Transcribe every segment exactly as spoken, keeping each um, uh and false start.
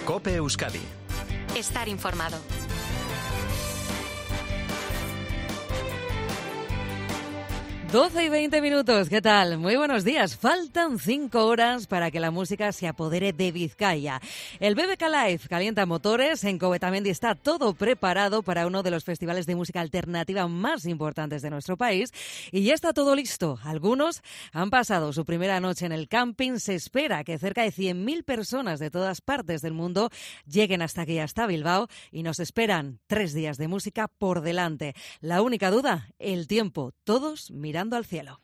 COPE Euskadi. Estar informado. doce y veinte minutos, ¿qué tal? Muy buenos días. Faltan cinco horas para que la música se apodere de Vizcaya. El B B K Live calienta motores. En Covetamendi está todo preparado para uno de los festivales de música alternativa más importantes de nuestro país. Y ya está todo listo. Algunos han pasado su primera noche en el camping. Se espera que cerca de cien mil personas de todas partes del mundo lleguen hasta aquí, hasta Bilbao. Y nos esperan tres días de música por delante. La única duda, el tiempo. Todos mirando al cielo.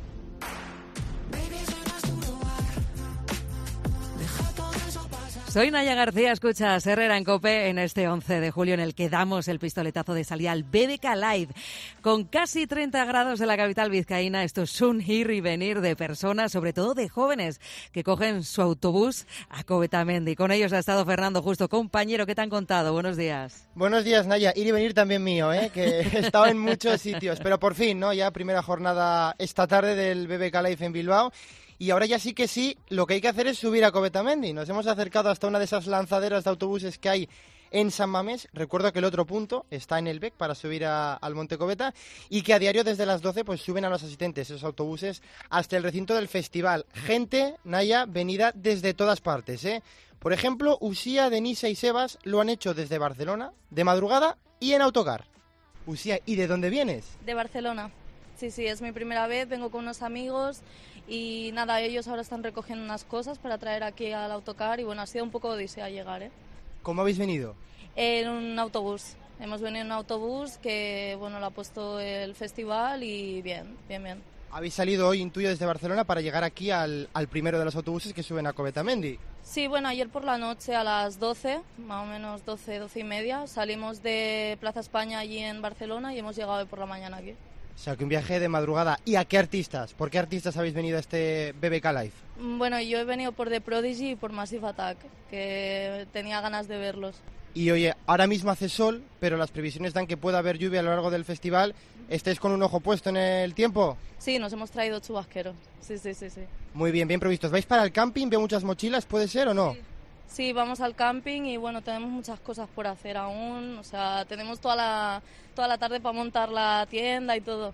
Soy Naya García, escuchas Herrera en COPE en este once de julio en el que damos el pistoletazo de salida al B B K Live. Con casi treinta grados en la capital vizcaína, esto es un ir y venir de personas, sobre todo de jóvenes, que cogen su autobús a Covetamendi. Con ellos ha estado Fernando Justo. Compañero, ¿qué te han contado? Buenos días. Buenos días, Naya. Ir y venir también mío, ¿eh? Que he estado en muchos sitios, pero por fin, ¿no? Ya primera jornada esta tarde del B B K Live en Bilbao. Y ahora ya sí que sí, lo que hay que hacer es subir a Covetamendi. Nos hemos acercado hasta una de esas lanzaderas de autobuses que hay en San Mamés. Recuerdo que el otro punto está en el B E C para subir a, al Monte Coveta y que a diario desde las doce pues suben a los asistentes esos autobuses hasta el recinto del festival. Gente, Naya, venida desde todas partes, ¿eh? Por ejemplo, Usía, Denisa y Sebas lo han hecho desde Barcelona, de madrugada y en autocar. Usía, ¿y de dónde vienes? De Barcelona. Sí, sí, es mi primera vez, vengo con unos amigos y nada, ellos ahora están recogiendo unas cosas para traer aquí al autocar y bueno, ha sido un poco odisea llegar, ¿eh? ¿Cómo habéis venido? En un autobús, hemos venido en un autobús que bueno, lo ha puesto el festival y bien, bien, bien. Habéis salido hoy, intuyo, desde Barcelona para llegar aquí al, al primero de los autobuses que suben a Covetamendi. Sí, bueno, ayer por la noche a las doce, más o menos doce, doce y media, salimos de Plaza España allí en Barcelona y hemos llegado hoy por la mañana aquí. O sea, que un viaje de madrugada. ¿Y a qué artistas? ¿Por qué artistas habéis venido a este B B K Live? Bueno, yo he venido por The Prodigy y por Massive Attack, que tenía ganas de verlos. Y oye, ahora mismo hace sol, pero las previsiones dan que pueda haber lluvia a lo largo del festival. ¿Estáis con un ojo puesto en el tiempo? Sí, nos hemos traído chubasqueros. Sí, sí, sí, sí. Muy bien, bien provistos. ¿Vais para el camping? ¿Veo muchas mochilas? ¿Puede ser o no? Sí. Sí, vamos al camping y bueno, tenemos muchas cosas por hacer aún. O sea, tenemos toda la, toda la tarde para montar la tienda y todo.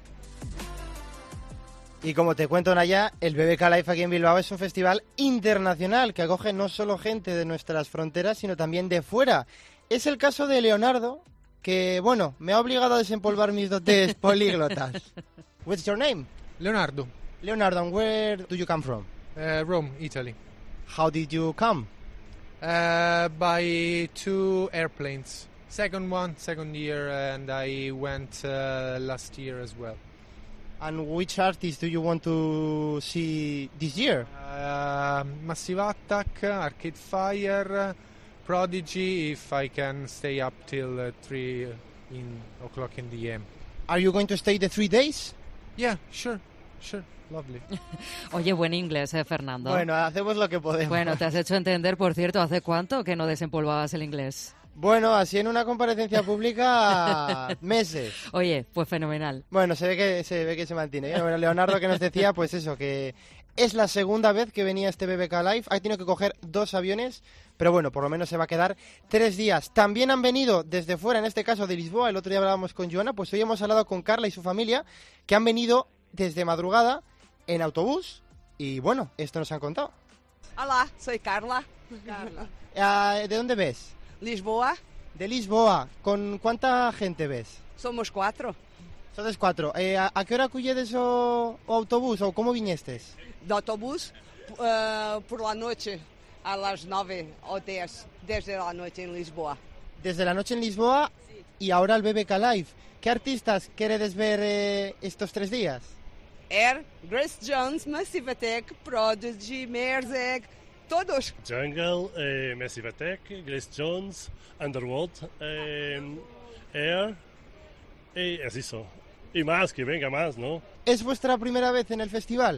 Y como te cuento, Naya, el B B K Live aquí en Bilbao es un festival internacional que acoge no solo gente de nuestras fronteras, sino también de fuera. Es el caso de Leonardo, que, bueno, me ha obligado a desempolvar mis dotes políglotas. What's your name? Leonardo. Leonardo, and where do you come from? Uh, Rome, Italy. How did you come? Uh, by two airplanes. Second one, second year, and I went uh, last year as well. And which artists do you want to see this year? Uh, Massive Attack, Arcade Fire, Prodigy, if I can stay up till uh, three in o'clock in the A M. Are you going to stay the three days? Yeah, sure, sure. Lovely. Oye, buen inglés, ¿eh, Fernando? Bueno, hacemos lo que podemos. Bueno, te has hecho entender, por cierto, ¿hace cuánto que no desempolvabas el inglés? Bueno, así en una comparecencia pública, meses. Oye, pues fenomenal. Bueno, se ve que se ve que se mantiene. Bueno, Leonardo que nos decía, pues eso, que es la segunda vez que venía este B B K Live. Ha tenido que coger dos aviones, pero bueno, por lo menos se va a quedar tres días. También han venido desde fuera, en este caso de Lisboa. El otro día hablábamos con Joana, pues hoy hemos hablado con Carla y su familia, que han venido desde madrugada en autobús. Y bueno, esto nos han contado. Hola, soy Carla. Carla. Uh, ¿De dónde ves? Lisboa. De Lisboa. ¿Con cuánta gente ves? Somos cuatro. Sodes cuatro. Eh, a, a que hora acuyedes o, o autobús ou como viñestes? De autobús uh, por la noche a las nueve o diez, desde la noche en Lisboa. Desde la noche en Lisboa sí. Y ahora el B B K Live. ¿Qué artistas queredes ver eh, estos tres días? Er, Grace Jones, Massive Attack, Prodigy, Merzeg, todos. Jungle, eh, Massive Attack, Grace Jones, Underworld, eh, Air, y es eso. Y más, que venga más, ¿no? ¿Es vuestra primera vez en el festival?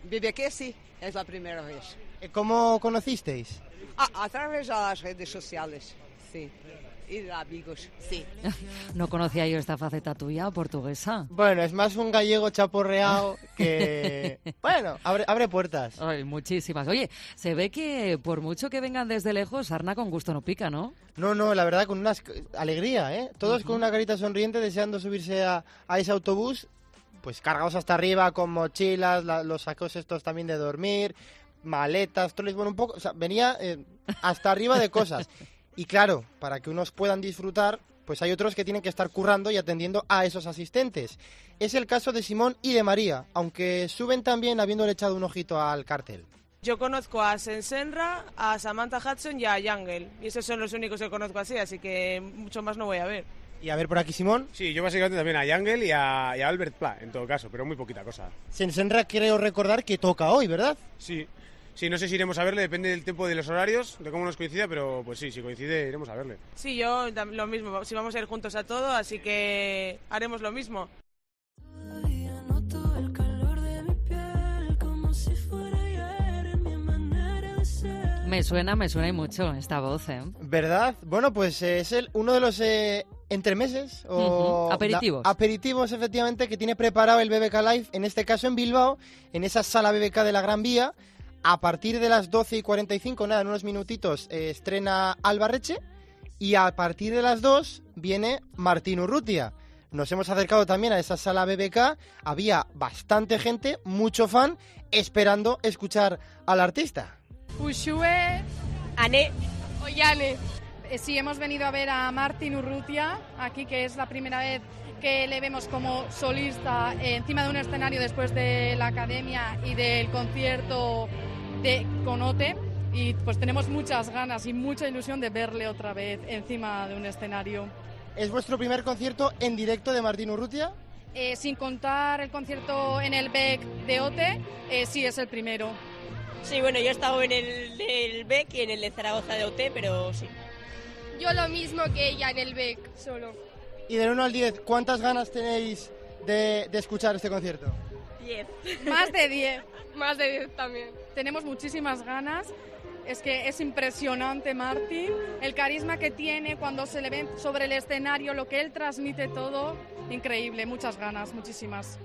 B B K sí, es la primera vez. ¿Cómo conocisteis? Ah, a través de las redes sociales, sí. Y de amigos, sí. No conocía yo esta faceta tuya, portuguesa. Bueno, es más un gallego chaporreado que... Bueno, abre, abre puertas. Ay, muchísimas. Oye, se ve que por mucho que vengan desde lejos, sarna con gusto no pica, ¿no? No, no, la verdad, con una alegría, ¿eh? Todos uh-huh. con una carita sonriente deseando subirse a, a ese autobús, pues cargados hasta arriba con mochilas, la, los sacos estos también de dormir, maletas, troles, bueno, un poco... O sea, venía eh, hasta arriba de cosas. Y claro, para que unos puedan disfrutar, pues hay otros que tienen que estar currando y atendiendo a esos asistentes. Es el caso de Simón y de María, aunque suben también habiéndole echado un ojito al cartel. Yo conozco a Sensenra, a Samantha Hudson y a Jungle, y esos son los únicos que conozco así, así que mucho más no voy a ver. Y a ver por aquí, Simón. Sí, yo básicamente también a Jungle y a, y a Albert Pla, en todo caso, pero muy poquita cosa. Sensenra creo recordar que toca hoy, ¿verdad? Sí. Sí, no sé si iremos a verle, depende del tiempo de los horarios, de cómo nos coincida, pero pues sí, si coincide iremos a verle. Sí, yo lo mismo, si vamos a ir juntos a todo, así que haremos lo mismo. Me suena, me suena y mucho esta voz, ¿eh? ¿Verdad? Bueno, pues eh, es el, uno de los eh, entremeses o... Uh-huh. Aperitivos. Da, aperitivos, efectivamente, que tiene preparado el B B K Live, en este caso en Bilbao, en esa sala B B K de la Gran Vía. A partir de las doce y cuarenta y cinco, nada, en unos minutitos, eh, estrena Albarreche y a partir de las dos viene Martín Urrutia. Nos hemos acercado también a esa sala B B K, había bastante gente, mucho fan, esperando escuchar al artista. Uxue, Ane, Ollane. Eh, sí, hemos venido a ver a Martín Urrutia aquí, que es la primera vez que le vemos como solista eh, encima de un escenario después de la academia y del concierto de Conote, y pues tenemos muchas ganas y mucha ilusión de verle otra vez encima de un escenario. ¿Es vuestro primer concierto en directo de Martín Urrutia? Eh, sin contar el concierto en el B E C de O T E, eh, sí, es el primero. Sí, bueno, yo he estado en el del B E C y en el de Zaragoza de O T, pero sí. Yo lo mismo que ella en el B E C, solo. Y del uno al diez, ¿cuántas ganas tenéis de, de escuchar este concierto? diez. Más de diez. Más de diez también. Tenemos muchísimas ganas. Es que es impresionante Martín, el carisma que tiene cuando se le ve sobre el escenario, lo que él transmite todo, increíble, muchas ganas, muchísimas.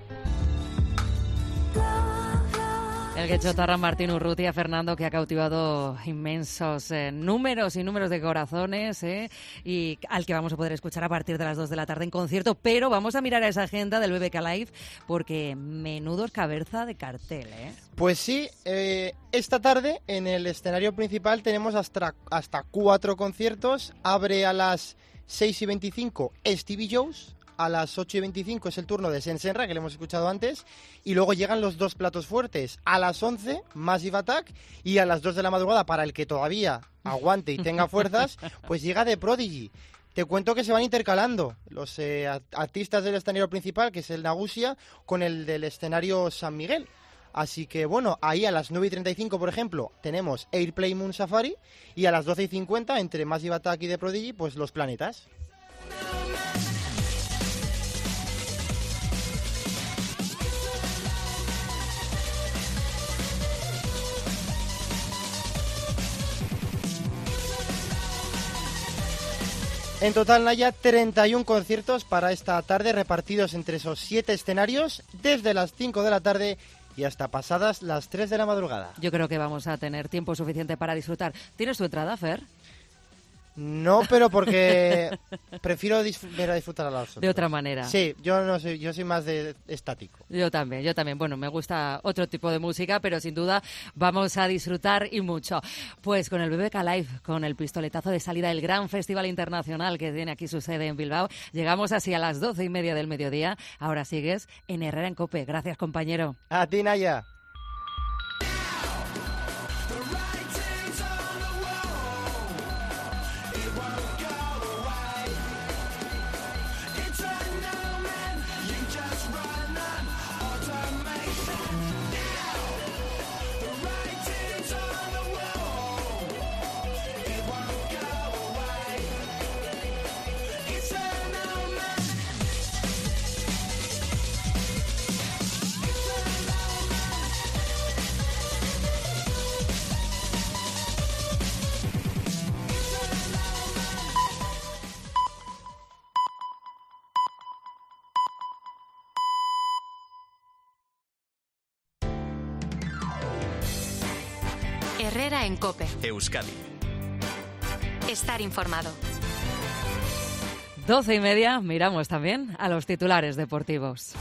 El guechotarra Martín Urrutia, Fernando, que ha cautivado inmensos eh, números y números de corazones, eh, y al que vamos a poder escuchar a partir de las dos de la tarde en concierto. Pero vamos a mirar a esa agenda del B B K Live, porque menudos caberza de cartel, ¿eh? Pues sí, eh, esta tarde en el escenario principal tenemos hasta, hasta cuatro conciertos. Abre a las seis y veinticinco Stevie Jones. A las ocho y veinticinco es el turno de Sensenra, que le hemos escuchado antes, y luego llegan los dos platos fuertes. A las once, Massive Attack, y a las dos de la madrugada, para el que todavía aguante y tenga fuerzas, pues llega The Prodigy. Te cuento que se van intercalando los eh, artistas del escenario principal, que es el Nagusia, con el del escenario San Miguel. Así que bueno, ahí a las nueve y treinta y cinco, por ejemplo, tenemos Airplay Moon Safari, y a las doce y cincuenta, entre Massive Attack y The Prodigy, pues Los Planetas. En total, Naya, treinta y uno conciertos para esta tarde, repartidos entre esos siete escenarios, desde las cinco de la tarde y hasta pasadas las tres de la madrugada. Yo creo que vamos a tener tiempo suficiente para disfrutar. ¿Tienes tu entrada, Fer? No, pero porque prefiero disfr- ver a disfrutar a los otros. De otra manera. Sí, yo no soy, yo soy más de estático. Yo también, yo también. Bueno, me gusta otro tipo de música, pero sin duda vamos a disfrutar y mucho. Pues con el B B K Live, con el pistoletazo de salida del gran festival internacional que tiene aquí su sede en Bilbao, llegamos así a las doce y media del mediodía. Ahora sigues en Herrera en Cope. Gracias, compañero. A ti, Naya. Herrera en COPE. Euskadi. Estar informado. Doce y media, miramos también a los titulares deportivos.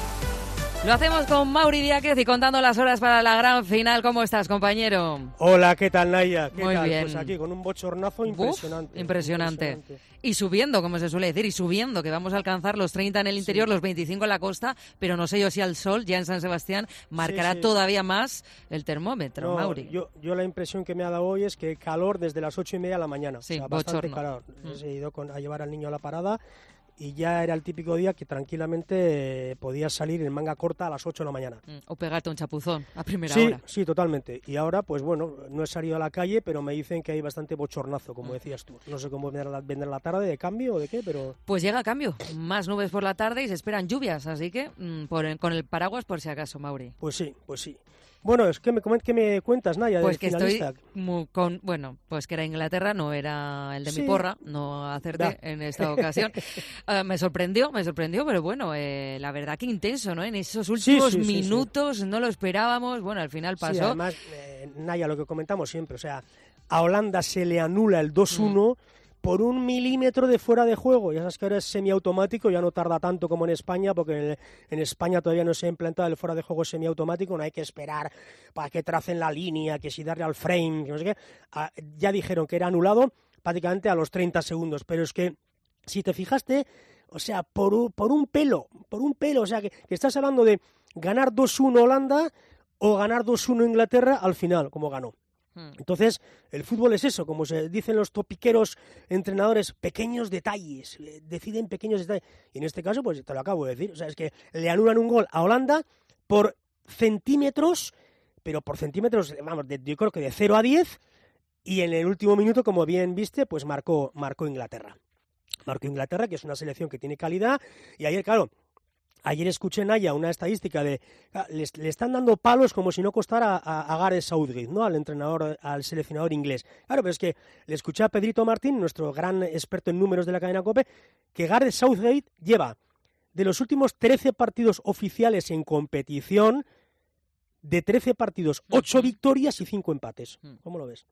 Lo hacemos con Mauri Diáquez y contando las horas para la gran final. ¿Cómo estás, compañero? Hola, ¿qué tal, Naya? ¿Qué Muy tal? bien. Pues aquí con un bochornazo impresionante. Uf, impresionante. impresionante. Y subiendo, como se suele decir, y subiendo, que vamos a alcanzar los treinta en el interior, sí. Los veinticinco en la costa, pero no sé yo si al sol, ya en San Sebastián, marcará sí, sí. todavía más el termómetro, no, Mauri. Yo, yo la impresión que me ha dado hoy es que calor desde las ocho y media de la mañana. Sí, o sea, bastante bochorno. calor. Mm. He ido con, a llevar al niño a la parada y ya era el típico día que tranquilamente eh, podías salir en manga corta a las ocho de la mañana. O pegarte un chapuzón a primera sí, hora. Sí, totalmente. Y ahora, pues bueno, no he salido a la calle, pero me dicen que hay bastante bochornazo, como decías tú. No sé cómo vendrá la, vendrá la tarde, de cambio o de qué, pero... Pues llega cambio. Más nubes por la tarde y se esperan lluvias, así que mmm, por, con el paraguas por si acaso, Mauri. Pues sí, pues sí. Bueno, es que me, ¿qué me cuentas, Naya, pues del que finalista? Estoy muy con, bueno, pues que era Inglaterra, no era el de sí. mi porra, no acerté da. en esta ocasión. uh, me sorprendió, me sorprendió, pero bueno, eh, la verdad que intenso, ¿no? En esos últimos sí, sí, minutos sí, sí. no lo esperábamos, bueno, al final pasó. Sí, además, eh, Naya, lo que comentamos siempre, o sea, a Holanda se le anula el dos uno... Mm. por un milímetro de fuera de juego. Ya sabes que ahora es semiautomático, ya no tarda tanto como en España, porque en, en España todavía no se ha implantado el fuera de juego semiautomático, no hay que esperar para que tracen la línea, que si darle al frame, que no sé qué. Ah, ya dijeron que era anulado prácticamente a los treinta segundos, pero es que, si te fijaste, o sea, por un, por un pelo, por un pelo, o sea, que, que estás hablando de ganar dos uno Holanda o ganar dos uno Inglaterra al final, como ganó. Entonces, el fútbol es eso, como se dicen los topiqueros entrenadores, pequeños detalles, eh, deciden pequeños detalles. Y en este caso, pues te lo acabo de decir, o sea, es que le anulan un gol a Holanda por centímetros, pero por centímetros, vamos, de, yo creo que de cero a diez, y en el último minuto, como bien viste, pues marcó, marcó Inglaterra. Marcó Inglaterra, que es una selección que tiene calidad, y ayer, claro... Ayer escuché, Naya, una estadística de le, le están dando palos como si no costara a, a Gareth Southgate, ¿no? Al entrenador, al seleccionador inglés. Claro, pero es que le escuché a Pedrito Martín, nuestro gran experto en números de la cadena COPE, que Gareth Southgate lleva de los últimos trece partidos oficiales en competición, de trece partidos, ocho victorias y cinco empates. ¿Cómo lo ves?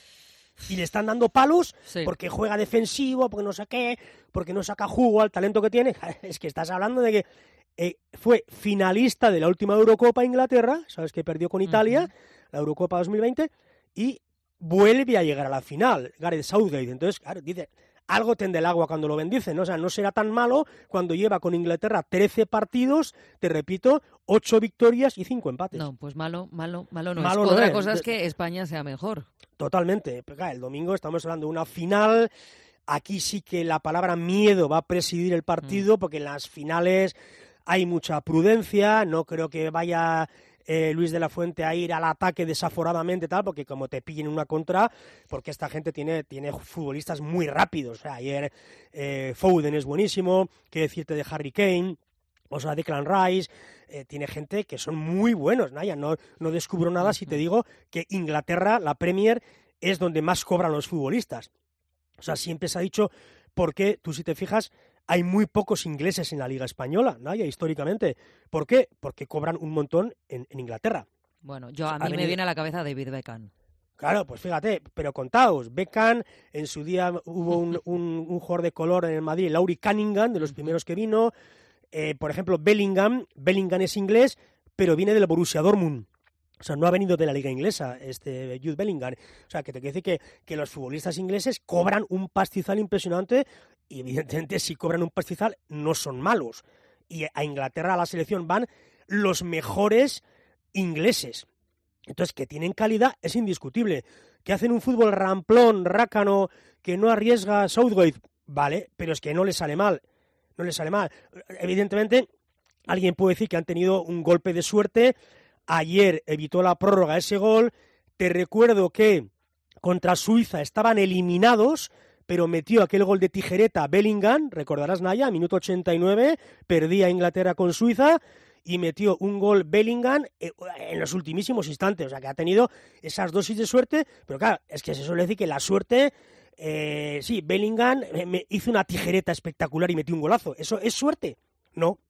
Y le están dando palos sí. porque juega defensivo, porque no sé qué, porque no saca jugo al talento que tiene. Es que estás hablando de que eh, fue finalista de la última Eurocopa Inglaterra, sabes que perdió con Italia, uh-huh. la Eurocopa dos mil veinte, y vuelve a llegar a la final, Gareth Southgate. Entonces, claro, dice, algo tende el agua cuando lo bendicen, ¿no? O sea, no será tan malo cuando lleva con Inglaterra trece partidos, te repito, ocho victorias y cinco empates. No, pues malo, malo, malo no malo es. No Otra es. cosa es que España sea mejor. Totalmente. Pero, claro, el domingo estamos hablando de una final. Aquí sí que la palabra miedo va a presidir el partido, mm. porque en las finales hay mucha prudencia. No creo que vaya eh, Luis de la Fuente a ir al ataque desaforadamente, tal, porque como te pillen una contra, porque esta gente tiene, tiene futbolistas muy rápidos. O sea, ayer eh, Foden es buenísimo, qué decirte de Harry Kane, o sea, Declan Rice, eh, tiene gente que son muy buenos, Naya, no, no descubro nada si te digo que Inglaterra, la Premier, es donde más cobran los futbolistas. O sea, siempre se ha dicho, porque tú si te fijas, hay muy pocos ingleses en la Liga Española, Naya, históricamente. ¿Por qué? Porque cobran un montón en, en Inglaterra. Bueno, yo a mí venido... me viene a la cabeza David Beckham. Claro, pues fíjate, pero contaos, Beckham, en su día hubo un, un, un jugador de color en el Madrid, Laurie Cunningham, de los primeros que vino. Eh, por ejemplo, Bellingham, Bellingham es inglés, pero viene del Borussia Dortmund. O sea, no ha venido de la liga inglesa, este Jude Bellingham. O sea, que te quiere decir que, que los futbolistas ingleses cobran un pastizal impresionante y evidentemente si cobran un pastizal no son malos. Y a Inglaterra, a la selección, van los mejores ingleses. Entonces, que tienen calidad es indiscutible. Que hacen un fútbol ramplón, rácano, que no arriesga Southgate, vale, pero es que no les sale mal. No les sale mal. Evidentemente, alguien puede decir que han tenido un golpe de suerte. Ayer evitó la prórroga ese gol. Te recuerdo que contra Suiza estaban eliminados, pero metió aquel gol de tijereta Bellingham, recordarás, Naya, minuto ochenta y nueve, perdía Inglaterra con Suiza y metió un gol Bellingham en los ultimísimos instantes. O sea, que ha tenido esas dosis de suerte, pero claro, es que se suele decir que la suerte... Eh, sí, Bellingham me hizo una tijereta espectacular y metió un golazo. ¿Eso es suerte? No,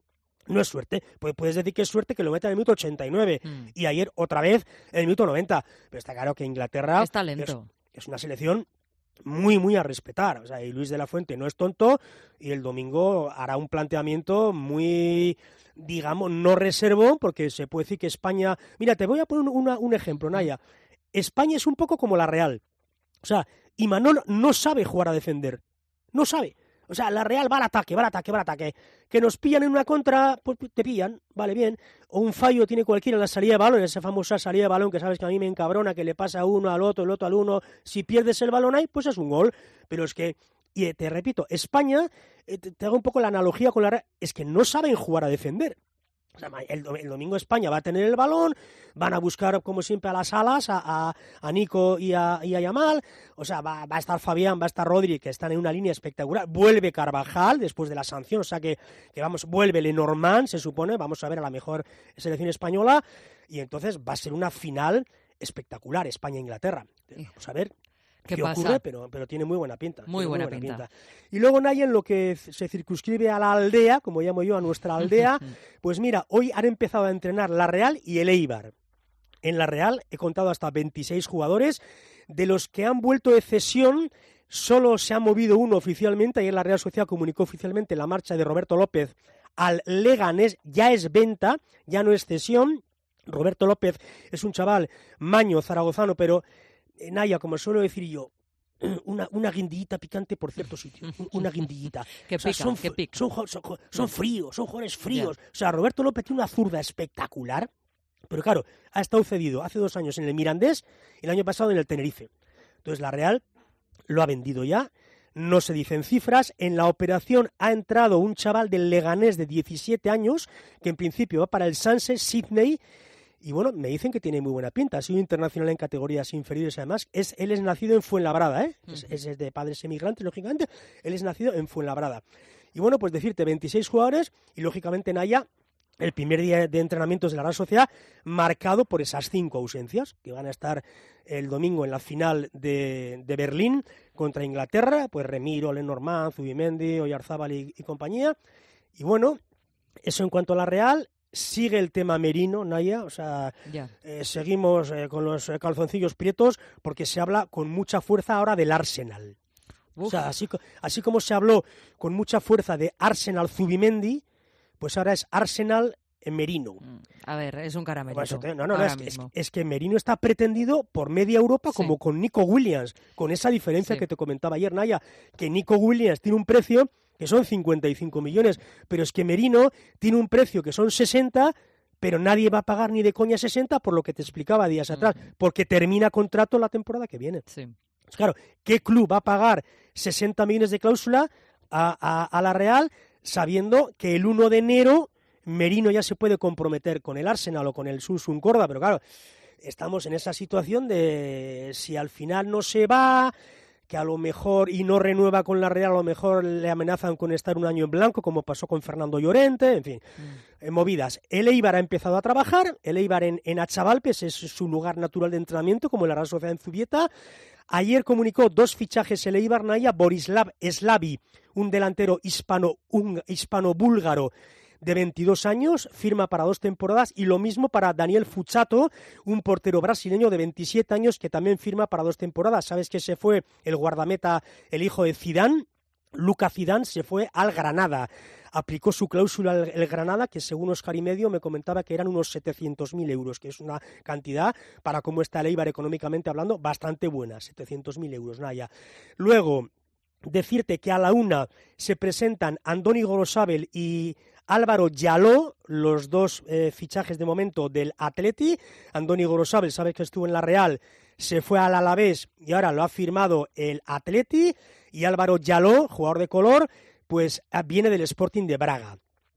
No es suerte, pues puedes decir que es suerte que lo meta en el minuto ochenta y nueve mm. y ayer otra vez en el minuto noventa, pero está claro que Inglaterra es talento. Es, es una selección muy, muy a respetar, o sea, y Luis de la Fuente no es tonto y el domingo hará un planteamiento muy, digamos, no reservo, porque se puede decir que España... Mira, te voy a poner una, un ejemplo, Naya. España es un poco como la Real, o sea, Imanol no sabe jugar a defender, no sabe. O sea, la Real va al ataque, va al ataque, va al ataque. Que nos pillan en una contra, pues te pillan, vale, bien. O un fallo tiene cualquiera en la salida de balón, esa famosa salida de balón que sabes que a mí me encabrona, que le pasa a uno al otro, el otro al uno. Si pierdes el balón ahí, pues es un gol. Pero es que, y te repito, España, te, te hago un poco la analogía con la Real, es que no saben jugar a defender. O sea, el, el domingo España va a tener el balón, van a buscar, como siempre, a las alas, a, a, a Nico y a, y a Yamal. O sea, va, va a estar Fabián, va a estar Rodri, que están en una línea espectacular. Vuelve Carvajal después de la sanción, o sea que, que vamos, vuelve Lenormand, se supone, vamos a ver a la mejor selección española. Y entonces va a ser una final espectacular, España-Inglaterra. Vamos a ver qué, qué ocurre, pero, pero tiene muy buena pinta. Muy buena, muy buena pinta. pinta. Y luego, Naya, en lo que se circunscribe a la aldea, como llamo yo a nuestra aldea, pues mira, hoy han empezado a entrenar la Real y el Eibar. En la Real he contado hasta veintiséis jugadores, de los que han vuelto de cesión, solo se ha movido uno oficialmente. Ayer la Real Sociedad comunicó oficialmente la marcha de Roberto López al Leganés, ya es venta, ya no es cesión. Roberto López es un chaval maño, zaragozano, pero... Naya, como suelo decir yo, una, una guindillita picante por cierto sitio, una guindillita. que o sea, pica, son, que pica. Son, son, son fríos, son jugadores fríos. Yeah. O sea, Roberto López tiene una zurda espectacular, pero claro, ha estado cedido hace dos años en el Mirandés y el año pasado en el Tenerife. Entonces la Real lo ha vendido ya, no se dicen cifras. En la operación ha entrado un chaval del Leganés de diecisiete años, que en principio va para el Sunset Sydney. Y bueno, me dicen que tiene muy buena pinta, ha sido internacional en categorías inferiores además. Es, él es nacido en Fuenlabrada, ¿eh? Uh-huh. es, es de padres emigrantes, lógicamente. Él es nacido en Fuenlabrada. Y bueno, pues decirte, veintiséis jugadores y lógicamente Naya, el primer día de entrenamientos de la Real Sociedad, marcado por esas cinco ausencias, que van a estar el domingo en la final de, de Berlín contra Inglaterra, pues Remiro, Lenormand, Zubimendi, Oyarzábal y, y compañía. Y bueno, eso en cuanto a la Real. Sigue el tema Merino, Naya, o sea, eh, seguimos eh, con los calzoncillos prietos porque se habla con mucha fuerza ahora del Arsenal. Uf. O sea, así, así como se habló con mucha fuerza de Arsenal Zubimendi, pues ahora es Arsenal Merino. A ver, es un caramelito. Te, no, no, no es, es, es que Merino está pretendido por media Europa sí. como con Nico Williams, con esa diferencia sí. que te comentaba ayer, Naya, que Nico Williams tiene un precio que son cincuenta y cinco millones, pero es que Merino tiene un precio que son sesenta, pero nadie va a pagar ni de coña sesenta, por lo que te explicaba días mm. atrás, porque termina contrato la temporada que viene. Sí. Pues claro, ¿qué club va a pagar sesenta millones de cláusula a, a, a la Real sabiendo que el uno de enero Merino ya se puede comprometer con el Arsenal o con el Susun Corda? Pero claro, estamos en esa situación de si al final no se va, que a lo mejor y no renueva con la Real, a lo mejor le amenazan con estar un año en blanco, como pasó con Fernando Llorente, en fin, mm. eh, movidas. El Eibar ha empezado a trabajar, el Eibar en, en Achavalpes es su lugar natural de entrenamiento, como en la Real Sociedad en Zubieta. Ayer comunicó dos fichajes el Eibar, Naya, Borislav Slavi, un delantero hispano, un hispano-búlgaro, de veintidós años, firma para dos temporadas, y lo mismo para Daniel Fuchato, un portero brasileño de veintisiete años que también firma para dos temporadas. Sabes que se fue el guardameta, el hijo de Zidane, Luca Zidane, se fue al Granada. Aplicó su cláusula el, el Granada, que según Oscar y Medio me comentaba que eran unos setecientos mil euros, que es una cantidad, para cómo está el Eibar económicamente hablando, bastante buena, setecientos mil euros, Naya. Luego, decirte que a la una se presentan Andoni Gorosabel y Álvaro Yaló, los dos eh, fichajes de momento del Atleti. Andoni Gorosabel, sabes que estuvo en la Real, se fue al Alavés y ahora lo ha firmado el Atleti. Y Álvaro Yaló, jugador de color, pues viene del Sporting de Braga.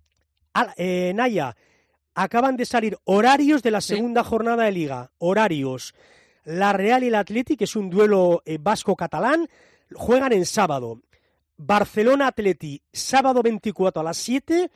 Al, eh, Naya, acaban de salir horarios de la segunda ¿Sí? jornada de Liga. Horarios. La Real y el Atleti, que es un duelo eh, vasco-catalán, juegan en sábado. Barcelona-Atleti, sábado veinticuatro a las siete,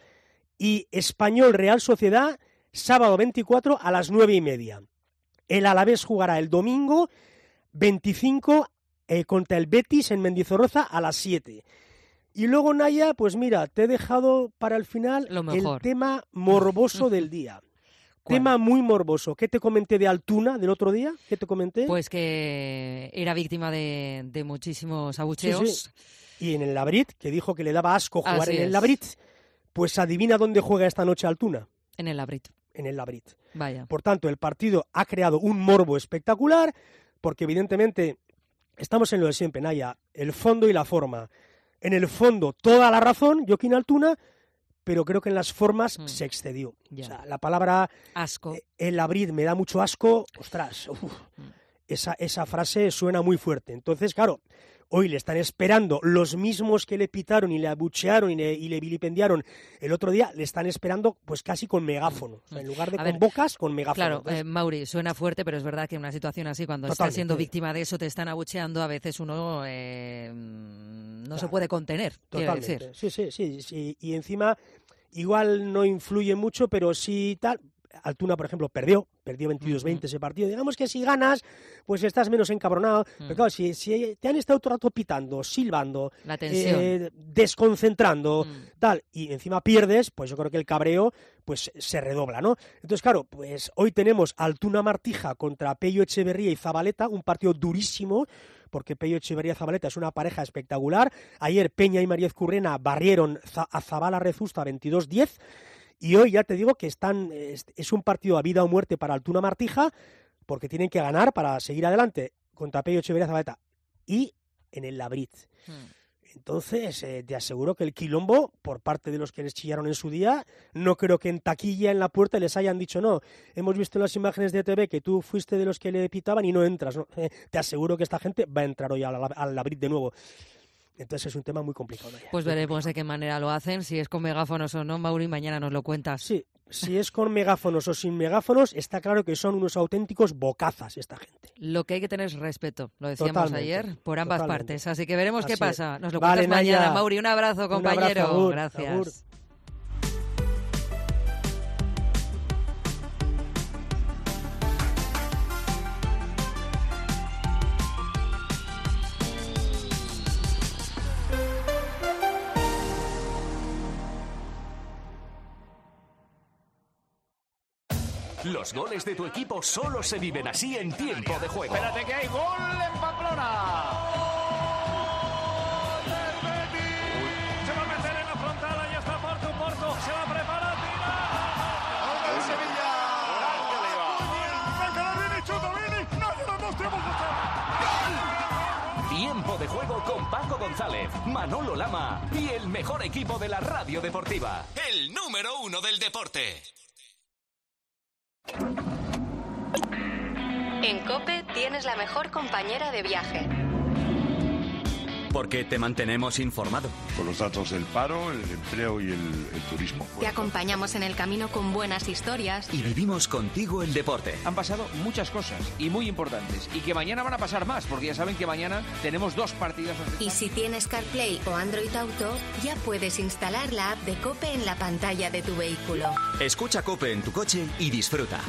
y Español-Real Sociedad, sábado veinticuatro a las nueve y media. El Alavés jugará el domingo veinticinco eh, contra el Betis en Mendizorroza a las siete. Y luego, Naya, pues mira, te he dejado para el final Lo mejor. el tema morboso del día. Tema muy morboso. ¿Qué te comenté de Altuna del otro día? ¿Qué te comenté? Pues que era víctima de, de muchísimos abucheos. Sí, sí. Y en el Labrit, que dijo que le daba asco jugar Así en el es. Labrit, pues adivina dónde juega esta noche Altuna. En el Labrit. En el Labrit. Vaya. Por tanto, el partido ha creado un morbo espectacular, porque evidentemente estamos en lo de siempre, Naya, el fondo y la forma. En el fondo, toda la razón, Joaquín Altuna, pero creo que en las formas Mm. se excedió. Ya. O sea, la palabra asco. eh, el Labrit me da mucho asco, ostras, uf, Mm. esa, esa frase suena muy fuerte. Entonces, claro, hoy le están esperando los mismos que le pitaron y le abuchearon y le, y le vilipendiaron el otro día, le están esperando pues casi con megáfono. O sea, en lugar de A con ver, bocas, con megáfono. Claro, Entonces, eh, Mauri, suena fuerte, pero es verdad que en una situación así, cuando estás Totalmente. siendo víctima de eso, te están abucheando, a veces uno eh, no Claro. se puede contener, quiero totalmente. decir. Sí, sí, sí, sí. Y encima, igual no influye mucho, pero sí tal. Altuna, por ejemplo, perdió, perdió veintidós veinte ese partido. Digamos que si ganas, pues estás menos encabronado. Pero claro, si, si te han estado todo el rato pitando, silbando, La tensión. eh, desconcentrando, tal, y encima pierdes, pues yo creo que el cabreo pues se redobla, ¿no? Entonces, claro, pues hoy tenemos Altuna Martija contra Pello Echeverría y Zabaleta, un partido durísimo, porque Pello Echeverría y Zabaleta es una pareja espectacular. Ayer Peña y María Currena barrieron a Zabala Rezusta veintidós diez. Y hoy ya te digo que están es, es un partido a vida o muerte para Altuna Martija, porque tienen que ganar para seguir adelante contra Pello Echeverría Zabaleta y en el Labrit. Hmm. Entonces, eh, te aseguro que el quilombo, por parte de los que les chillaron en su día, no creo que en taquilla, en la puerta, les hayan dicho, no, hemos visto en las imágenes de T V que tú fuiste de los que le pitaban y no entras, ¿no? Eh, te aseguro que esta gente va a entrar hoy al, al Labrit de nuevo. Entonces es un tema muy complicado. ¿No? Pues veremos de qué manera lo hacen, si es con megáfonos o no, Mauri, mañana nos lo cuentas. Sí, si es con megáfonos o sin megáfonos, está claro que son unos auténticos bocazas esta gente. Lo que hay que tener es respeto, lo decíamos Totalmente, ayer, por ambas totalmente. partes. Así que veremos Así qué es. pasa. Nos lo Vale, cuentas mañana, Naya. Mauri. Un abrazo, Un compañero. abrazo, agur, Gracias. agur. Los goles de tu equipo solo se viven así en tiempo de juego. Espérate que hay gol en Pamplona. Se va a meter en la frontal, ahí está Porto, Porto, se va a preparar, tira. ¡Gol del Sevilla! ¡Venga, Vini, chuta, Vini! ¡No, no, no, Tiempo de juego con Paco González, Manolo Lama y el mejor equipo de la radio deportiva. El número uno del deporte. En COPE tienes la mejor compañera de viaje. Porque te mantenemos informado. Con los datos del paro, el empleo y el, el turismo. Te acompañamos en el camino con buenas historias. Y vivimos contigo el deporte. Han pasado muchas cosas y muy importantes. Y que mañana van a pasar más, porque ya saben que mañana tenemos dos partidas. Y si tienes CarPlay o Android Auto, ya puedes instalar la app de COPE en la pantalla de tu vehículo. Escucha COPE en tu coche y disfruta.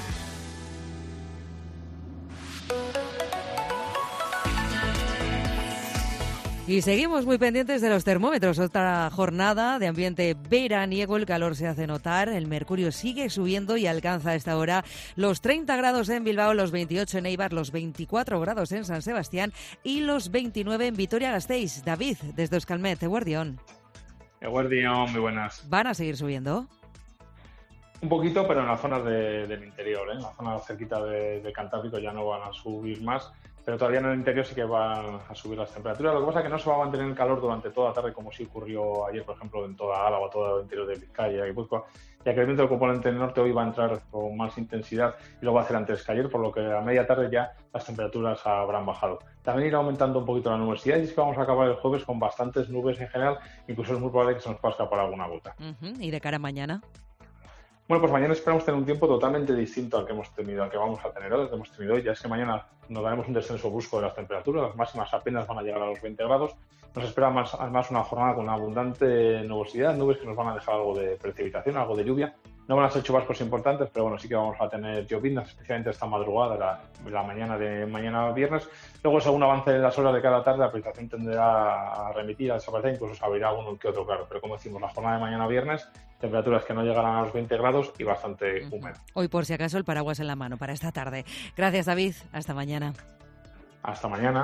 Y seguimos muy pendientes de los termómetros. Otra jornada de ambiente veraniego, el calor se hace notar, el mercurio sigue subiendo y alcanza a esta hora los treinta grados en Bilbao, los veintiocho en Eibar, los veinticuatro grados en San Sebastián y los veintinueve en Vitoria-Gasteiz. David, desde Euskalmet, Eguerdión. Eguerdión, muy buenas. ¿Van a seguir subiendo? Un poquito, pero en las zonas de, del interior, ¿eh? En la zona cerquita de, de Cantábrico ya no van a subir más, pero todavía en el interior sí que van a subir las temperaturas. Lo que pasa es que no se va a mantener el calor durante toda la tarde, como sí ocurrió ayer, por ejemplo, en toda Álava, todo el interior de Vizcaya y Guipúzcoa, ya que el viento del componente norte hoy va a entrar con más intensidad y lo va a hacer antes que ayer, por lo que a media tarde ya las temperaturas habrán bajado. También irá aumentando un poquito la nubosidad y es que vamos a acabar el jueves con bastantes nubes en general, incluso es muy probable que se nos pueda escapar alguna gota. Uh-huh. ¿Y de cara a mañana? Bueno, pues mañana esperamos tener un tiempo totalmente distinto al que hemos tenido, al que vamos a tener hoy, al que hemos tenido hoy. Ya es que mañana nos daremos un descenso brusco de las temperaturas, las máximas apenas van a llegar a los veinte grados. Nos espera más, además una jornada con abundante nubosidad, nubes que nos van a dejar algo de precipitación, algo de lluvia, No van a ser chubascos importantes, pero bueno, sí que vamos a tener lloviznas, especialmente esta madrugada, la, la mañana de mañana viernes. Luego, según avance las horas de cada tarde, la precipitación tenderá a remitir, a desaparecer, incluso se abrirá uno que otro claro. Pero como decimos, la jornada de mañana viernes, temperaturas que no llegarán a los veinte grados y bastante húmedo. Hoy, por si acaso, el paraguas en la mano para esta tarde. Gracias, David. Hasta mañana. Hasta mañana.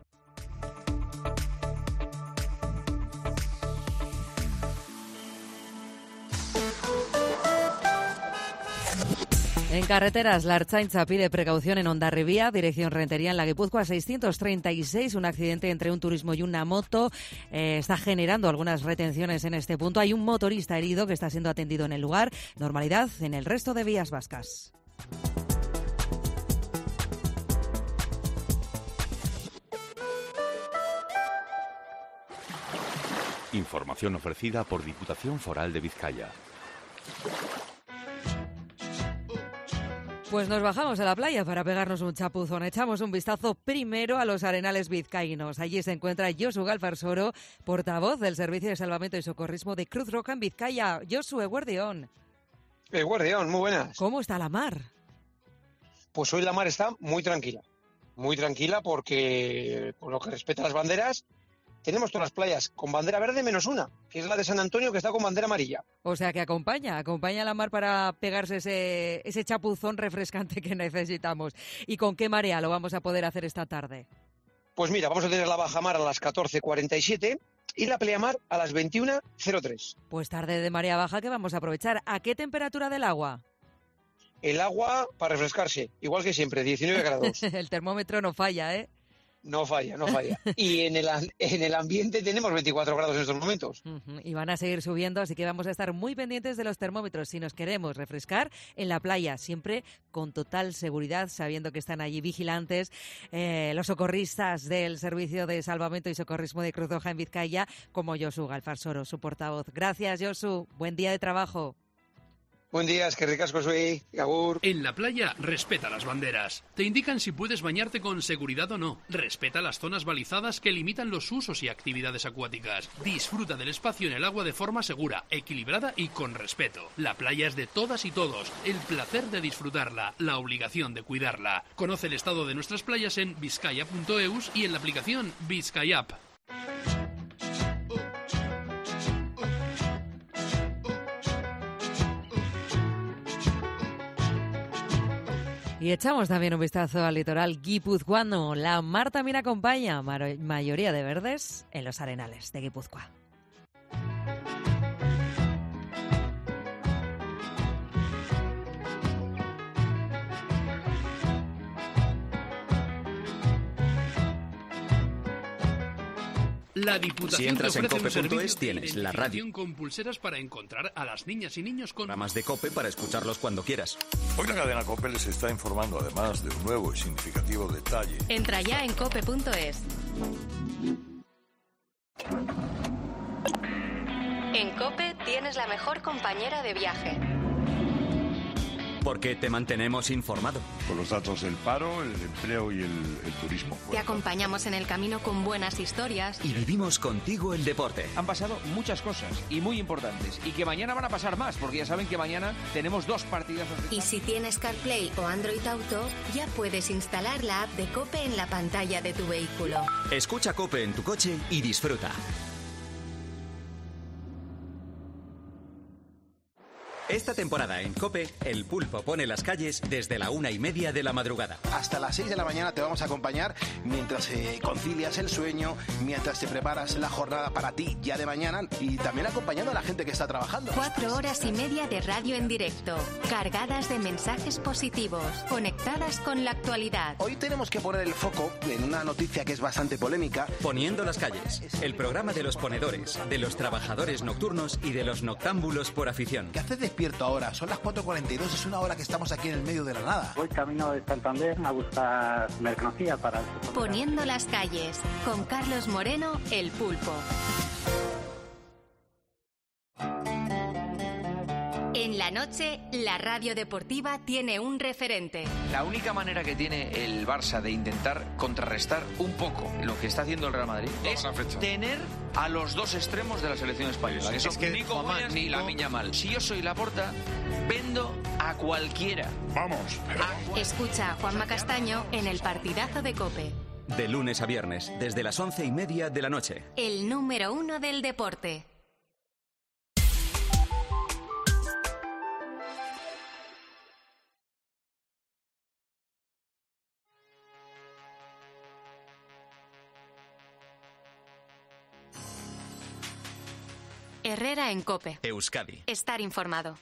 En carreteras, la Ertzaintza pide precaución en Hondarribia, dirección Rentería, en la Guipúzcoa seiscientos treinta y seis. Un accidente entre un turismo y una moto eh, está generando algunas retenciones en este punto. Hay un motorista herido que está siendo atendido en el lugar. Normalidad en el resto de vías vascas. Información ofrecida por Diputación Foral de Vizcaya. Pues nos bajamos a la playa para pegarnos un chapuzón. Echamos un vistazo primero a los arenales vizcaínos. Allí se encuentra Josu Galfarsoro, portavoz del Servicio de Salvamento y Socorrismo de Cruz Roja en Vizcaya. Josu, Eguerdión. Eguerdión, muy buenas. ¿Cómo está la mar? Pues hoy la mar está muy tranquila. Muy tranquila porque, por lo que respecta a las banderas, tenemos todas las playas con bandera verde menos una, que es la de San Antonio, que está con bandera amarilla. O sea que acompaña, acompaña la mar para pegarse ese, ese chapuzón refrescante que necesitamos. ¿Y con qué marea lo vamos a poder hacer esta tarde? Pues mira, vamos a tener la bajamar a las catorce cuarenta y siete y la pleamar a las veintiuna cero tres. Pues tarde de marea baja que vamos a aprovechar. ¿A qué temperatura del agua? El agua para refrescarse, igual que siempre, diecinueve grados. El termómetro no falla, ¿eh? No falla, no falla. Y en el, en el ambiente tenemos veinticuatro grados en estos momentos. Uh-huh. Y van a seguir subiendo, así que vamos a estar muy pendientes de los termómetros si nos queremos refrescar en la playa, siempre con total seguridad, sabiendo que están allí vigilantes eh, los socorristas del Servicio de Salvamento y Socorrismo de Cruz Roja en Vizcaya, como Josu Galfarsoro, su portavoz. Gracias, Josu. Buen día de trabajo. Buen día, es que ricasco soy, Agur. En la playa, respeta las banderas. Te indican si puedes bañarte con seguridad o no. Respeta las zonas balizadas que limitan los usos y actividades acuáticas. Disfruta del espacio en el agua de forma segura, equilibrada y con respeto. La playa es de todas y todos. El placer de disfrutarla, la obligación de cuidarla. Conoce el estado de nuestras playas en vizcaya punto eus y en la aplicación Vizcayap. Y echamos también un vistazo al litoral guipuzcoano. La mar también acompaña, mayoría de verdes, en los arenales de Guipúzcoa. La Diputación si entras en cope cope punto es tienes la radio con pulseras para encontrar a las niñas y niños con programas de COPE para escucharlos cuando quieras. Hoy la cadena COPE les está informando además de un nuevo y significativo detalle. Entra ya en cope punto es. En COPE tienes la mejor compañera de viaje. Porque te mantenemos informado. Con los datos del paro, el empleo y el, el turismo. Te acompañamos en el camino con buenas historias. Y vivimos contigo el deporte. Han pasado muchas cosas y muy importantes. Y que mañana van a pasar más, porque ya saben que mañana tenemos dos partidazos. Y si tienes CarPlay o Android Auto, ya puedes instalar la app de COPE en la pantalla de tu vehículo. Escucha COPE en tu coche y disfruta. Esta temporada en COPE, el pulpo pone las calles desde la una y media de la madrugada. Hasta las seis de la mañana te vamos a acompañar mientras eh, concilias el sueño, mientras te preparas la jornada para ti ya de mañana y también acompañando a la gente que está trabajando. Cuatro horas y media de radio en directo, cargadas de mensajes positivos, conectadas con la actualidad. Hoy tenemos que poner el foco en una noticia que es bastante polémica. Poniendo las calles, el programa de los ponedores, de los trabajadores nocturnos y de los noctámbulos por afición. ¿Qué haces despierto ahora? Son las cuatro cuarenta y dos, es una hora que estamos aquí en el medio de la nada. Voy camino de Santander a buscar mercancía para... Poniendo las calles, con Carlos Moreno, el pulpo. En la noche, la radio deportiva tiene un referente. La única manera que tiene el Barça de intentar contrarrestar un poco lo que está haciendo el Real Madrid es tener a los dos extremos de la selección española, que son ni Coman ni Lamine Yamal. Si yo soy Laporta, Vendo a cualquiera. Vamos. Escucha a Juanma Castaño en el partidazo de COPE. De lunes a viernes, desde las once y media de la noche. El número uno del deporte. Herrera en COPE. Euskadi. Estar informado.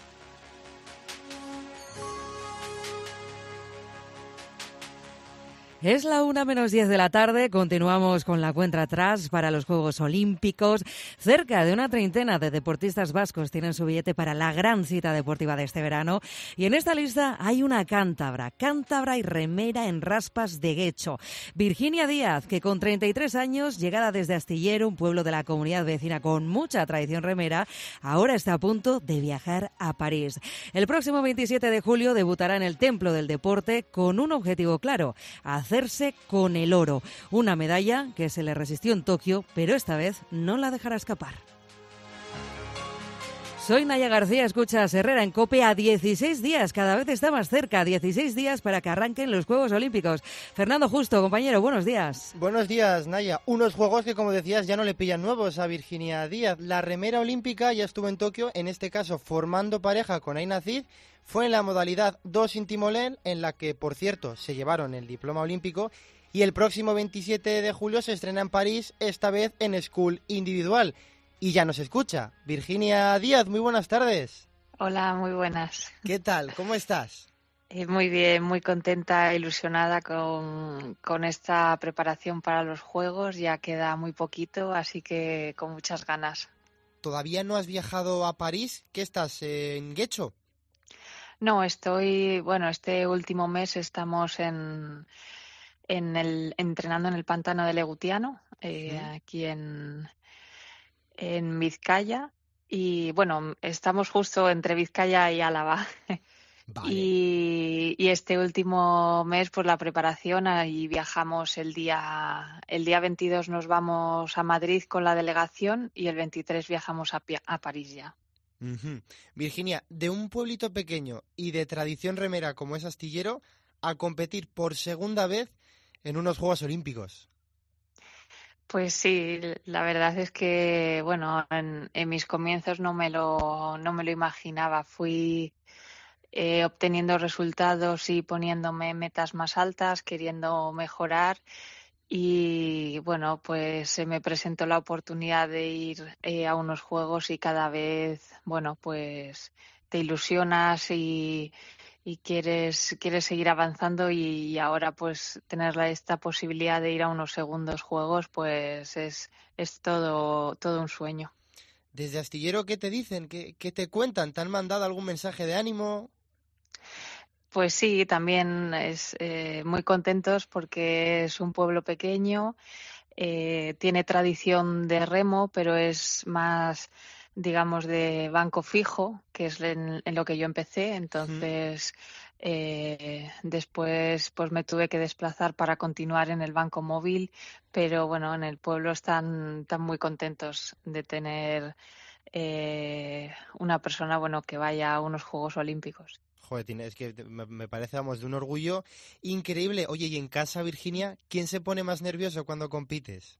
Es la una menos diez de la tarde, continuamos con la cuenta atrás para los Juegos Olímpicos. Cerca de una treintena de deportistas vascos tienen su billete para la gran cita deportiva de este verano. Y en esta lista hay una cántabra, cántabra y remera en raspas de Guecho. Virginia Díaz, que con treinta y tres años, llegada desde Astillero, un pueblo de la comunidad vecina con mucha tradición remera, ahora está a punto de viajar a París. El próximo veintisiete de julio debutará en el Templo del Deporte con un objetivo claro: hacer hacerse con el oro, una medalla que se le resistió en Tokio, pero esta vez no la dejará escapar. Soy Naya García, escuchas Herrera en COPE a dieciséis días, cada vez está más cerca, dieciséis días para que arranquen los Juegos Olímpicos. Fernando Justo, compañero, buenos días. Buenos días, Naya. Unos Juegos que, como decías, ya no le pillan nuevos a Virginia Díaz. La remera olímpica ya estuvo en Tokio, en este caso formando pareja con Aina Cid. Fue en la modalidad dos sin timolén, en la que, por cierto, se llevaron el diploma olímpico. Y el próximo veintisiete de julio se estrena en París, esta vez en School individual. Y ya nos escucha. Virginia Díaz, muy buenas tardes. Hola, muy buenas. ¿Qué tal? ¿Cómo estás? Eh, muy bien, muy contenta, ilusionada con, con esta preparación para los Juegos. Ya queda muy poquito, así que con muchas ganas. ¿Todavía no has viajado a París? ¿Qué estás, eh, en Guecho? No, estoy, bueno, este último mes estamos en, en el, entrenando en el pantano de Legutiano, eh, ¿Mm? aquí en... en Vizcaya, y bueno, estamos justo entre Vizcaya y Álava. Vale. Y, y este último mes, pues la preparación, ahí viajamos el día el día veintidós, nos vamos a Madrid con la delegación y el veintitrés viajamos a, a París ya. Uh-huh. Virginia, de un pueblito pequeño y de tradición remera como es Astillero, a competir por segunda vez en unos Juegos Olímpicos. Pues sí, la verdad es que, bueno, en, en mis comienzos no me lo, no me lo imaginaba. Fui eh, obteniendo resultados y poniéndome metas más altas, queriendo mejorar. Y bueno, pues se me presentó la oportunidad de ir eh, a unos Juegos y cada vez, bueno, pues te ilusionas y... y quieres quieres seguir avanzando y, y ahora pues tener la, esta posibilidad de ir a unos segundos Juegos pues es es todo todo un sueño. Desde Astillero, ¿qué te dicen? ¿Qué, qué te cuentan? ¿Te han mandado algún mensaje de ánimo? Pues sí, también es eh, muy contentos porque es un pueblo pequeño, eh, tiene tradición de remo, pero es más, digamos, de banco fijo, que es en, en lo que yo empecé. Entonces, eh, después pues me tuve que desplazar para continuar en el banco móvil, pero bueno, en el pueblo están, están muy contentos de tener eh, una persona, bueno, que vaya a unos Juegos Olímpicos. Joder, es que me parece, vamos, de un orgullo increíble. Oye, y en casa, Virginia, ¿quién se pone más nervioso cuando compites?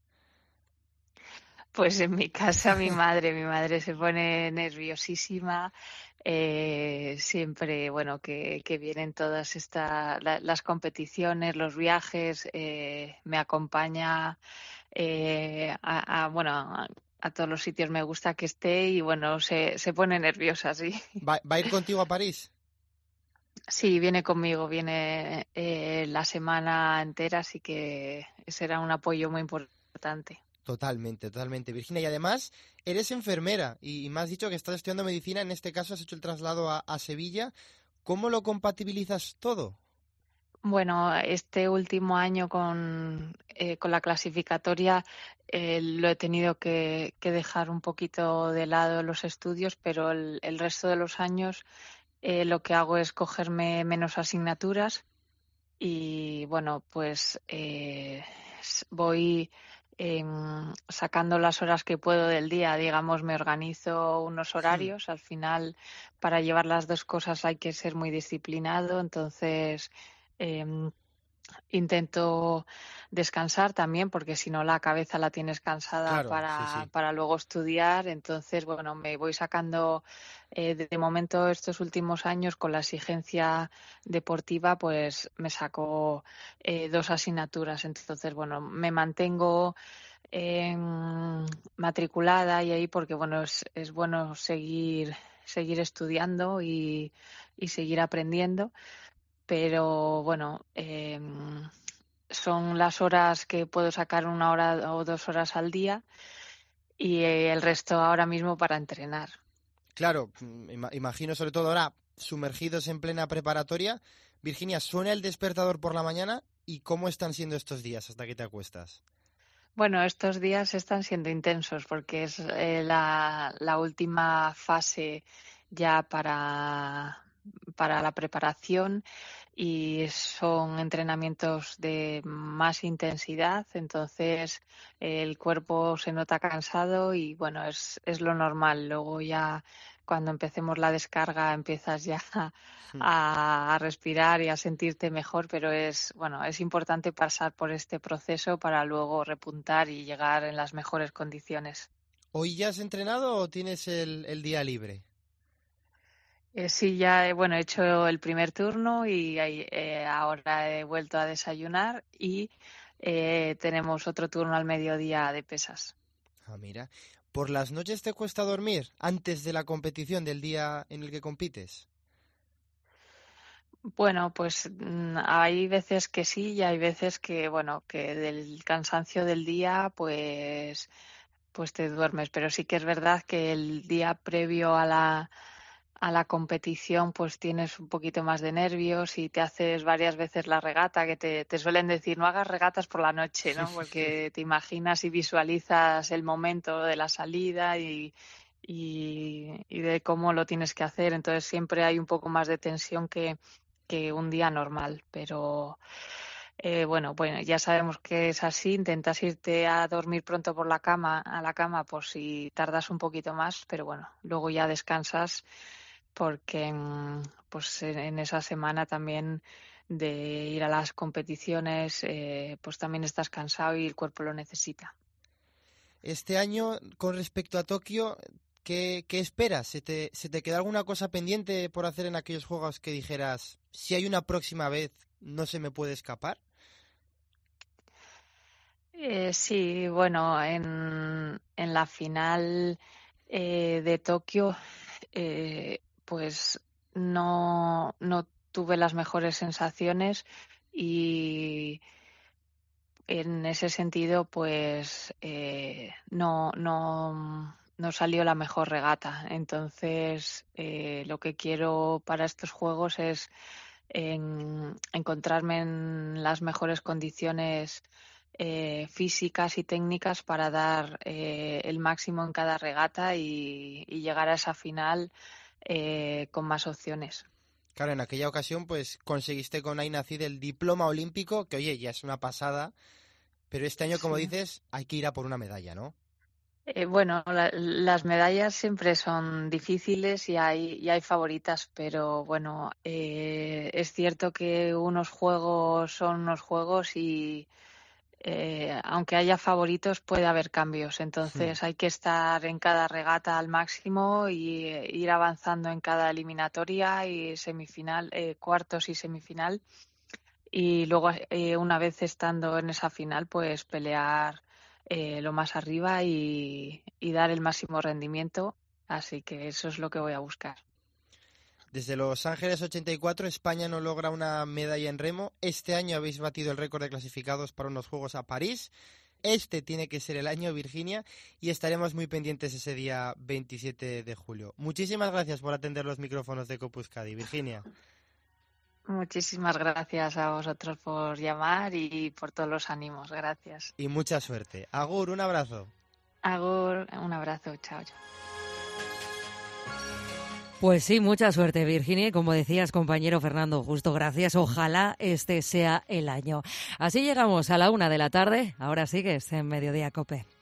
Pues en mi casa mi madre, mi madre se pone nerviosísima, eh, siempre, bueno, que, que vienen todas estas, la, las competiciones, los viajes, eh, me acompaña eh, a, a, bueno, a, a todos los sitios me gusta que esté y bueno, se, se pone nerviosa, sí. ¿Va, va a ir contigo a París? Sí, viene conmigo, viene eh, la semana entera, así que será un apoyo muy importante. Totalmente, totalmente, Virginia. Y además, eres enfermera y me has dicho que estás estudiando medicina, en este caso has hecho el traslado a, a Sevilla. ¿Cómo lo compatibilizas todo? Bueno, este último año con, eh, con la clasificatoria eh, lo he tenido que, que dejar un poquito de lado los estudios, pero el, el resto de los años eh, lo que hago es cogerme menos asignaturas y, bueno, pues eh, voy eh, sacando las horas que puedo del día, digamos, me organizo unos horarios. Al final, para llevar las dos cosas hay que ser muy disciplinado, entonces eh, intento descansar también, porque si no la cabeza la tienes cansada Claro, para, sí, sí. para luego estudiar. Entonces, bueno, me voy sacando eh, de momento estos últimos años con la exigencia deportiva, pues me saco eh, dos asignaturas. Entonces, bueno, me mantengo eh, matriculada y ahí porque, bueno, es, es bueno seguir, seguir estudiando y, y seguir aprendiendo. Pero bueno, eh, son las horas que puedo sacar, una hora o dos horas al día, y eh, el resto ahora mismo para entrenar. Claro, ima- imagino sobre todo ahora sumergidos en plena preparatoria. Virginia, ¿suena el despertador por la mañana? ¿Y cómo están siendo estos días hasta que te acuestas? Bueno, estos días están siendo intensos porque es eh, la, la última fase ya para, para la preparación, y son entrenamientos de más intensidad, entonces eh, el cuerpo se nota cansado y bueno, es, es lo normal. Luego ya cuando empecemos la descarga empiezas ya a, a respirar y a sentirte mejor, pero es bueno, es importante pasar por este proceso para luego repuntar y llegar en las mejores condiciones. ¿Hoy ya has entrenado o tienes el, el día libre? Eh, sí, ya he, bueno, he hecho el primer turno y ahí, eh, ahora he vuelto a desayunar y eh, tenemos otro turno al mediodía de pesas. Ah, mira. ¿Por las noches te cuesta dormir antes de la competición del día en el que compites? Bueno, pues mm, hay veces que sí y hay veces que, bueno, que del cansancio del día, pues, pues te duermes. Pero sí que es verdad que el día previo a la a la competición pues tienes un poquito más de nervios y te haces varias veces la regata, que te, te suelen decir no hagas regatas por la noche, ¿no? Porque te imaginas y visualizas el momento de la salida y, y, y de cómo lo tienes que hacer. Entonces siempre hay un poco más de tensión que, que un día normal, pero eh, bueno, bueno, ya sabemos que es así. Intentas irte a dormir pronto por la cama, a la cama por si tardas un poquito más, pero bueno, luego ya descansas porque mm, pues en en esa semana también de ir a las competiciones, eh, pues también estás cansado y el cuerpo lo necesita. Este año, con respecto a Tokio, ¿qué, qué esperas? ¿Se te, ¿Se te queda alguna cosa pendiente por hacer en aquellos juegos que dijeras, si hay una próxima vez, no se me puede escapar? Eh, sí, bueno, en, en la final eh, de Tokio, eh, pues no, no tuve las mejores sensaciones y en ese sentido, pues eh, no, no, no salió la mejor regata. Entonces, eh, lo que quiero para estos juegos es en- encontrarme en las mejores condiciones eh, físicas y técnicas para dar eh, el máximo en cada regata y, y llegar a esa final eh, con más opciones. Claro, en aquella ocasión pues conseguiste con Aina Cid el diploma olímpico, que oye, ya es una pasada, pero este año, como Sí. dices, hay que ir a por una medalla, ¿no? Eh, bueno, la- las medallas siempre son difíciles y hay, y hay favoritas, pero bueno, eh, es cierto que unos juegos son unos juegos y eh, aunque haya favoritos puede haber cambios. Entonces hay que estar en cada regata al máximo y eh, ir avanzando en cada eliminatoria y semifinal, eh, cuartos y semifinal. Y luego, eh, una vez estando en esa final, pues pelear eh, lo más arriba y, y dar el máximo rendimiento. Así que eso es lo que voy a buscar. Desde Los Ángeles ochenta y cuatro, España no logra una medalla en remo. Este año habéis batido el récord de clasificados para unos Juegos a París. Este tiene que ser el año, Virginia, y estaremos muy pendientes ese día veintisiete de julio. Muchísimas gracias por atender los micrófonos de Copa Euskadi, Virginia. Muchísimas gracias a vosotros por llamar y por todos los ánimos. Gracias. Y mucha suerte. Agur, un abrazo. Agur, un abrazo. Chao, chao. Pues sí, mucha suerte, Virginia, y como decías, compañero Fernando Justo, gracias. Ojalá este sea el año. Así llegamos a la una de la tarde. Ahora sigues en Mediodía COPE.